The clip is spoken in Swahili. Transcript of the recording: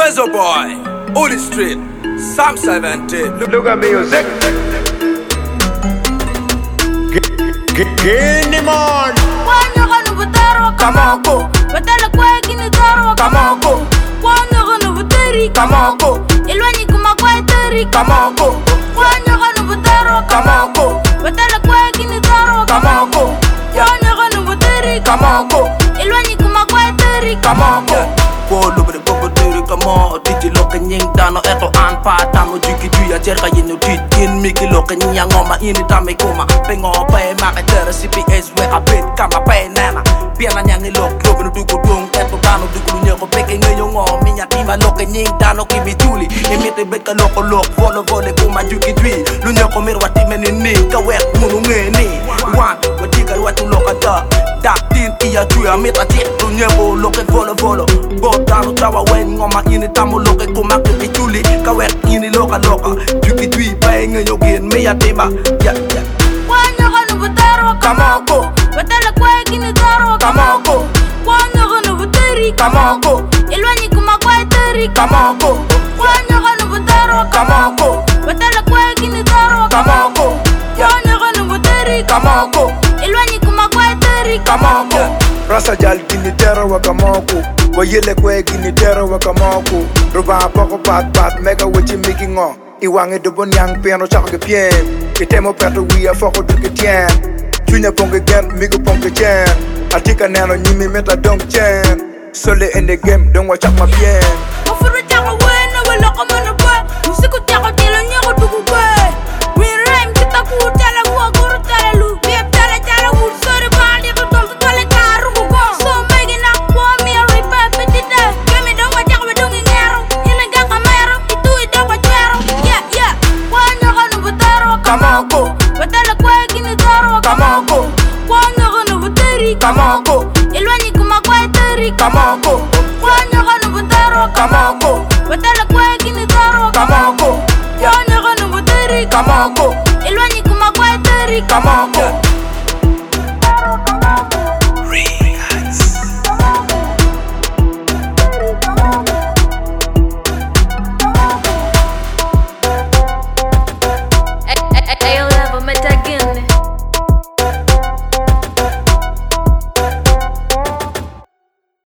Wenzo boy, Holy Street, Sam 17. Look at music. Guinea-man. Wanyaganu butaro Kamoko. Batala kwa gini taro Kamoko. Wanyaganu butari Kamoko. Ilwani kuma kwa tari Kamoko. Wanyaganu butaro Kamoko. Batala kwa gini taro Kamoko. Wanyaganu butari Kamoko. Ilwani kuma kwa tari Kamoko. Polo bre popo tiri kamo titi loke nying dano eto an pa tamo jiki tuya cerka yinu tit kin miki loke nying ngoma ini tame kuma pengo pe maka tere CPS we a bit kama pe nana piana nyangi lok lobe no duko dung eto dano duko nyoko peke ngayo ngo minya tima loke nying dano kimi tuli emite beka loko lok volo vole kuma juki tui lu nyoko mirwa time ni ka wek munu ngeni wan wadiga watu loka da tin iya tuya mita tik lu nyoko loke volo volo Tano tawa wen ngoma ini tamo loke kuma ke tuli ka wek ini loka loka juki tui bay nga yogen me ya tema ya Wanyaganu butaro Kamoko. Batala kwa gini taro Kamoko. Wanyaganu butari Kamoko. Ilwani kuma kwa tari Kamoko. Wanyaganu butaro Kamoko. Batala kwa gini taro Kamoko. Wanyaganu butari Kamoko. Ilwani kuma kwa tari Kamoko. Rasa jal gini tero wa kamoko. Wayele kwe gini tero wa kamoko. Ruba poko pat mega wachi miki ngo. Iwange dubon yang piano chako ke pien. Kitemo peto wia foko duke tien. Chunya ponge gen migo ponge chen. Atika nano nyimi meta dong chen. Sole in the game don't watch my bien. Mafuru chako wena wala kamana boy Musiku chako tilo nyako dugu boy We rhyme kita kutala huwa kuru tala lu Biep tala tala wood sorry bandi kutom tutwale karu kuko So megi na kwa mi a ripa petite Kemi donga chako bedungi ngero Ina ganga mero Itu idonga chwero Yeah Wanyaganu butaro Kamoko. Batala kwa gini taro Kamoko. Wanyaganu butari Kamoko. Ilwani kuma kwa tari Kamoko. Wanyaganu butaro Kamoko. Batala kwa gini taro Kamoko. Wanyaganu butari Kamoko. Ilwani kuma kwa tari Kamoko.